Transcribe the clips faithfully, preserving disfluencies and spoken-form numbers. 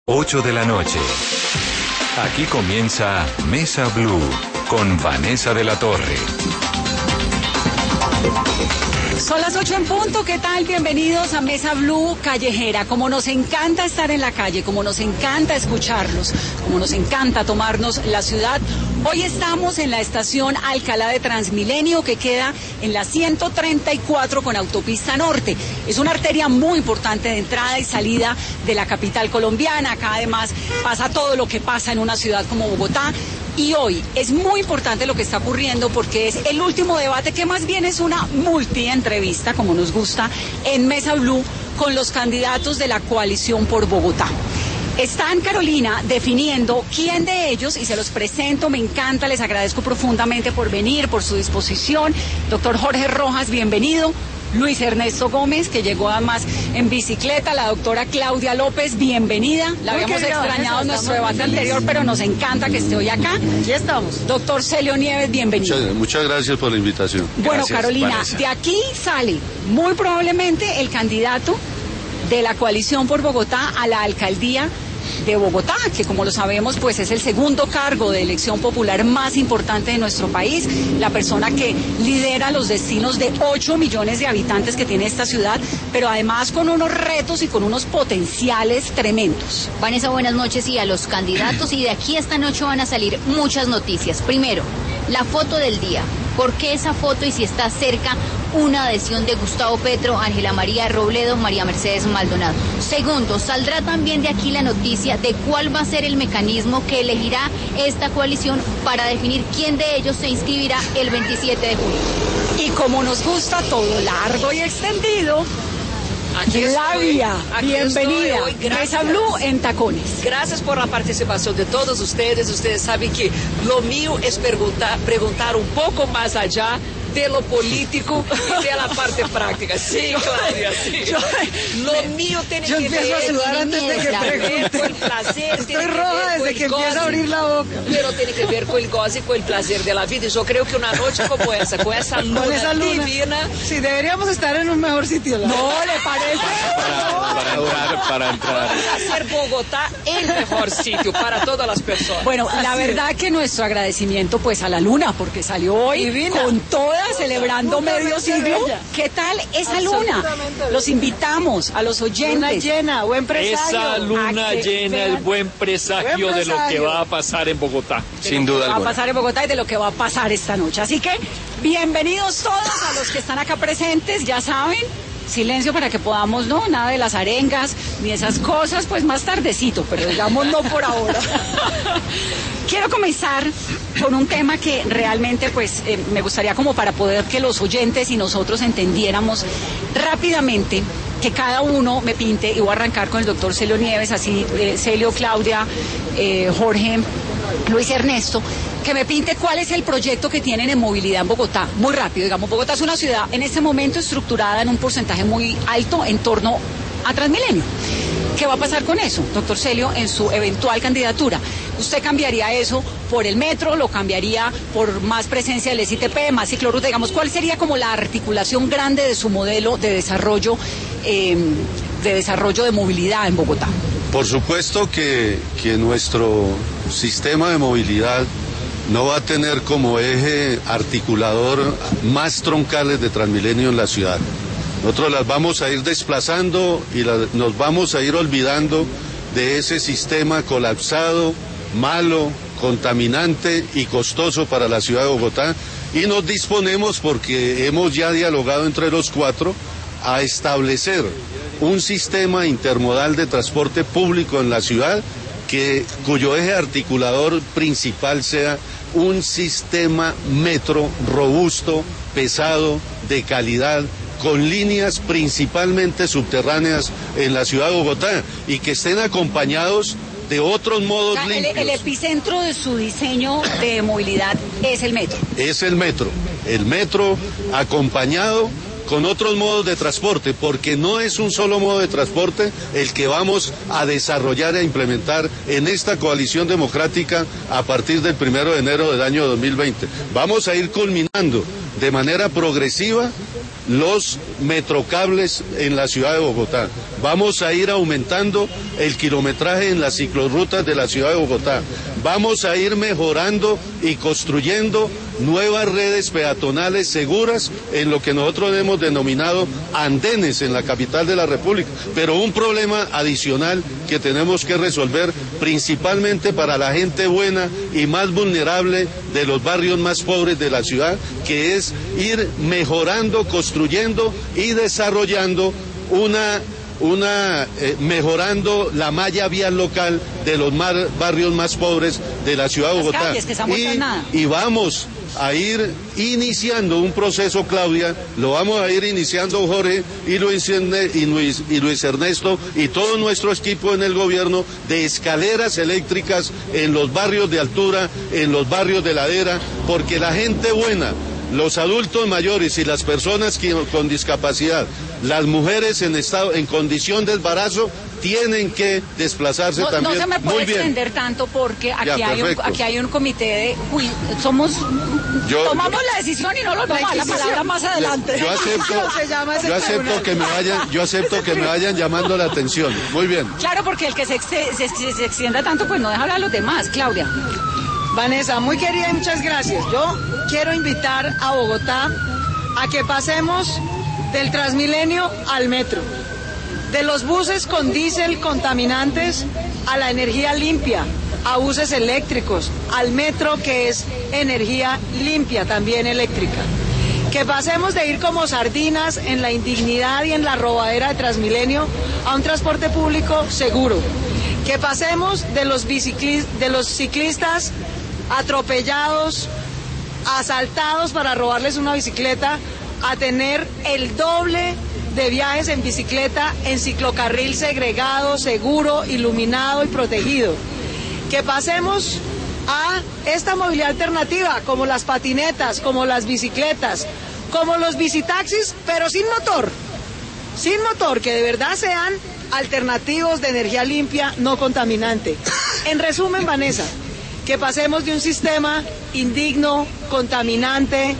ocho de la noche. Aquí comienza Mesa Blue con Vanessa de la Torre. Son las ocho en punto, ¿qué tal? Bienvenidos a Mesa Blue Callejera. Como nos encanta estar en la calle, como nos encanta escucharlos, como nos encanta tomarnos la ciudad, hoy estamos en la estación Alcalá de Transmilenio, que queda en la ciento treinta y cuatro con autopista norte. Es una arteria muy importante de entrada y salida de la capital colombiana. Acá además pasa todo lo que pasa en una ciudad como Bogotá. Y hoy es muy importante lo que está ocurriendo porque es el último debate, que más bien es una multi-entrevista, como nos gusta, en Mesa Blue con los candidatos de la coalición por Bogotá. Están, Carolina, definiendo quién de ellos, y se los presento, me encanta, les agradezco profundamente por venir, por su disposición. Doctor Jorge Rojas, bienvenido. Luis Ernesto Gómez, que llegó además en bicicleta. La doctora Claudia López, bienvenida. La Muy habíamos extrañado en nuestro debate feliz. anterior, pero nos encanta que esté hoy acá. Aquí estamos. Doctor Celio Nieves, bienvenido. Muchas, muchas gracias por la invitación. Bueno, gracias, Carolina, Vanessa. De aquí sale muy probablemente el candidato de la coalición por Bogotá a la alcaldía de Bogotá, que como lo sabemos pues es el segundo cargo de elección popular más importante de nuestro país, la persona que lidera los destinos de ocho millones de habitantes que tiene esta ciudad, pero además con unos retos y con unos potenciales tremendos. Vanessa, buenas noches, y a los candidatos, y de aquí esta noche van a salir muchas noticias. Primero, la foto del día. ¿Por qué esa foto y si está cerca una adhesión de Gustavo Petro, Ángela María Robledo, María Mercedes Maldonado? Segundo, saldrá también de aquí la noticia de cuál va a ser el mecanismo que elegirá esta coalición para definir quién de ellos se inscribirá el veintisiete de junio. Y como nos gusta todo largo y extendido, Aquí Flavia, estoy, bienvenida. Mesa Blue en tacones. Gracias por la participación de todos ustedes. Ustedes saben que lo mío es preguntar, preguntar un poco más allá de lo político y de la parte práctica. Sí, Claudia, sí. Yo, lo mío tiene yo que empiezo ver a sudar antes de que pregunte. con el placer. Estoy tiene que roja ver con desde el que goce, empieza a abrir la boca. Pero tiene que ver con el goce y con el placer de la vida. Y yo creo que una noche como esa, con esa luna, con esa luna divina. Sí, deberíamos estar en un mejor sitio. ¿No, ¿No le parece? Para, para entrar, para entrar. Hacer Bogotá el mejor sitio para todas las personas. Bueno, la verdad que nuestro agradecimiento pues a la luna, porque salió hoy Divina. con toda, celebrando medio siglo. ¿Qué tal esa luna? Los invitamos a los oyentes. Luna llena, buen presagio. Esa luna llena es buen presagio, buen presagio de lo que va a pasar en Bogotá. Sin duda alguna. Va a pasar en Bogotá y de lo que va a pasar esta noche. Así que bienvenidos todos a los que están acá presentes, ya saben. Silencio para que podamos, no, nada de las arengas ni esas cosas, pues más tardecito, pero digamos no por ahora. Quiero comenzar con un tema que realmente pues eh, me gustaría como para poder que los oyentes y nosotros entendiéramos rápidamente, que cada uno me pinte, y voy a arrancar con el doctor Celio Nieves, así eh, Celio, Claudia, eh, Jorge, Luis Ernesto, que me pinte cuál es el proyecto que tienen en movilidad en Bogotá. Muy rápido, digamos, Bogotá es una ciudad en este momento estructurada en un porcentaje muy alto en torno a Transmilenio. ¿Qué va a pasar con eso, doctor Celio, en su eventual candidatura? ¿Usted cambiaría eso por el metro? ¿Lo cambiaría por más presencia del S I T P, más ciclorruta? Digamos, ¿cuál sería como la articulación grande de su modelo de desarrollo, eh, de desarrollo de movilidad en Bogotá? Por supuesto que, que nuestro sistema de movilidad no va a tener como eje articulador más troncales de Transmilenio en la ciudad. Nosotros las vamos a ir desplazando y la, nos vamos a ir olvidando de ese sistema colapsado, malo, contaminante y costoso para la ciudad de Bogotá, y nos disponemos, porque hemos ya dialogado entre los cuatro, a establecer un sistema intermodal de transporte público en la ciudad que, cuyo eje articulador principal sea un sistema metro robusto, pesado, de calidad, con líneas principalmente subterráneas en la ciudad de Bogotá, y que estén acompañados de otros modos o sea, limpios. El, el epicentro de su diseño de movilidad es el metro. Es el metro, el metro acompañado con otros modos de transporte, porque no es un solo modo de transporte el que vamos a desarrollar e implementar en esta coalición democrática a partir del primero de enero del año dos mil veinte. Vamos a ir culminando de manera progresiva los metrocables en la ciudad de Bogotá. Vamos a ir aumentando el kilometraje en las ciclorrutas de la ciudad de Bogotá. Vamos a ir mejorando y construyendo nuevas redes peatonales seguras en lo que nosotros hemos denominado andenes en la capital de la República. Pero un problema adicional que tenemos que resolver principalmente para la gente buena y más vulnerable de los barrios más pobres de la ciudad, que es ir mejorando, construyendo y desarrollando una una eh, mejorando la malla vial local de los mar, barrios más pobres de la ciudad de Bogotá. Calles, que estamos en nada. Y, y vamos a ir iniciando un proceso, Claudia, lo vamos a ir iniciando Jorge y Luis, y Luis, y Luis Ernesto y todo nuestro equipo en el gobierno, de escaleras eléctricas en los barrios de altura, en los barrios de ladera, porque la gente buena, los adultos mayores y las personas que, con discapacidad, las mujeres en estado, en condición de embarazo, tienen que desplazarse no, también. No se me puede Muy bien. extender tanto porque aquí, Ya, hay un, aquí hay un comité de... Uy, somos... Yo, tomamos yo, la decisión y no lo tomamos la palabra más adelante. Yo acepto, yo acepto que me vayan, yo acepto que me vayan llamando la atención. Muy bien. Claro, porque el que se, ex- se, se, se extienda tanto, pues no deja hablar a los demás, Claudia. Vanessa, muy querida y muchas gracias. Yo quiero invitar a Bogotá a que pasemos del Transmilenio al metro, de los buses con diésel contaminantes a la energía limpia, a buses eléctricos, al metro que es energía limpia, también eléctrica. Que pasemos de ir como sardinas en la indignidad y en la robadera de Transmilenio a un transporte público seguro. Que pasemos de los, biciclis- de los ciclistas atropellados, asaltados para robarles una bicicleta, a tener el doble de viajes en bicicleta en ciclocarril segregado, seguro, iluminado y protegido. Que pasemos a esta movilidad alternativa, como las patinetas, como las bicicletas, como los bicitaxis, pero sin motor, sin motor, que de verdad sean alternativos de energía limpia, no contaminante. En resumen, Vanessa, que pasemos de un sistema indigno, contaminante,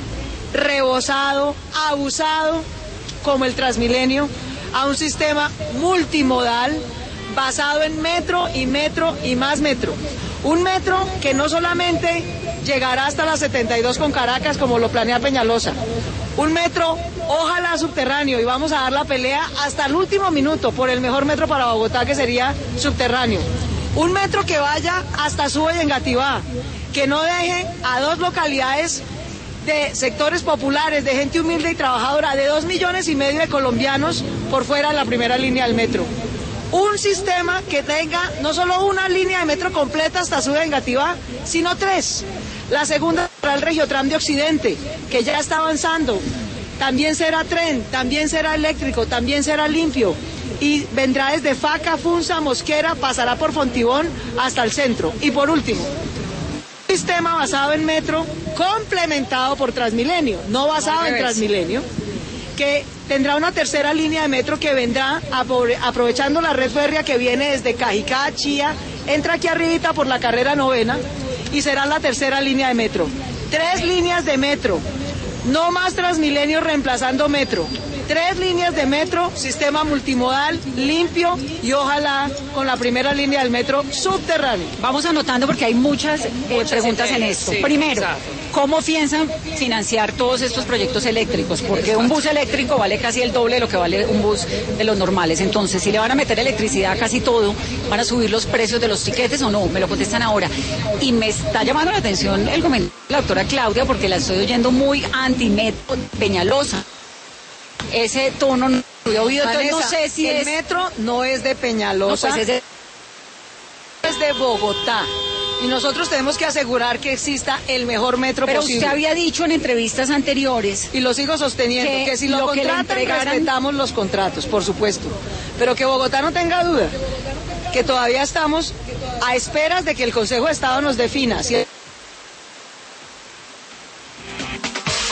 rebosado, abusado, como el Transmilenio, a un sistema multimodal basado en metro y metro y más metro. Un metro que no solamente llegará hasta las setenta y dos con Caracas, como lo planea Peñalosa. Un metro, ojalá subterráneo, y vamos a dar la pelea hasta el último minuto por el mejor metro para Bogotá, que sería subterráneo. Un metro que vaya hasta Suba y Engativá, que no deje a dos localidades de sectores populares, de gente humilde y trabajadora, de dos millones y medio de colombianos por fuera de la primera línea del metro. Un sistema que tenga no solo una línea de metro completa hasta Suba y Engativá, sino tres. La segunda será el Regiotram de Occidente, que ya está avanzando. También será tren, también será eléctrico, también será limpio. Y vendrá desde Faca, Funza, Mosquera, pasará por Fontibón hasta el centro. Y por último, un sistema basado en metro, complementado por Transmilenio, no basado en Transmilenio, que tendrá una tercera línea de metro que vendrá aprovechando la red férrea que viene desde Cajicá, Chía, entra aquí arribita por la carrera novena y será la tercera línea de metro. Tres líneas de metro, no más Transmilenio reemplazando metro. Tres líneas de metro, sistema multimodal, limpio y ojalá con la primera línea del metro subterráneo. Vamos anotando porque hay muchas, eh, Muchas preguntas en ideas, esto. sí, Primero, exacto. ¿cómo piensan financiar todos estos proyectos eléctricos? Porque un bus eléctrico vale casi el doble de lo que vale un bus de los normales. Entonces, si le van a meter electricidad a casi todo, ¿van a subir los precios de los tiquetes o no? Me lo contestan ahora. Y me está llamando la atención el comentario de la doctora Claudia, porque la estoy oyendo muy anti-metro Peñalosa. Ese tono no lo he oído, entonces Vanessa, no sé si el es... metro no es de Peñalosa, No, pues es de- es de Bogotá. Y nosotros tenemos que asegurar que exista el mejor metro Pero posible. usted había dicho en entrevistas anteriores... Y lo sigo sosteniendo, que que, si lo, lo que le contratan, entregaran- respetamos los contratos, por supuesto. Pero que Bogotá no tenga duda, que todavía estamos a esperas de que el Consejo de Estado nos defina si